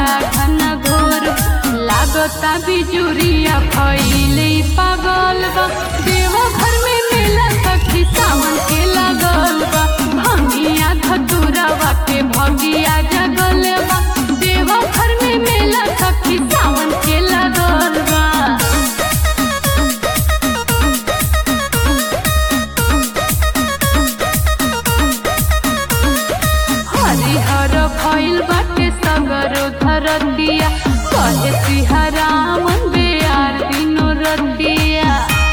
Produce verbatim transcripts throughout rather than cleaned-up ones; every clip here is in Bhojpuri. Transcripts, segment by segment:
घन घोर लागता बिजुरिया फैले पागल बा देवा घर में मेला सखी सावन के लागल बा भंगिया धतुरवा के भगिया जगल बा देवा घर में मेला सखी सावन के लागल बा। हरिहर भइल बाटे सगरो धरतिया कहे सिहराम बेयार दिनो रतिया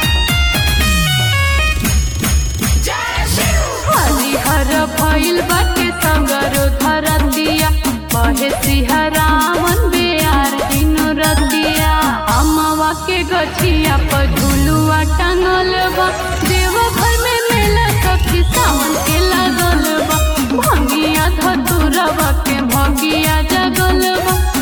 हरिहर भइल बाटे सगरो धरतिया कहे सिहराम बेयार दिनो रतिया अमवा के गछिया पर झुलुआ टांगल बा देवा घर में मेला सखी सावन के लागल बा भंगिया धतुरवा के भगिया जगल बा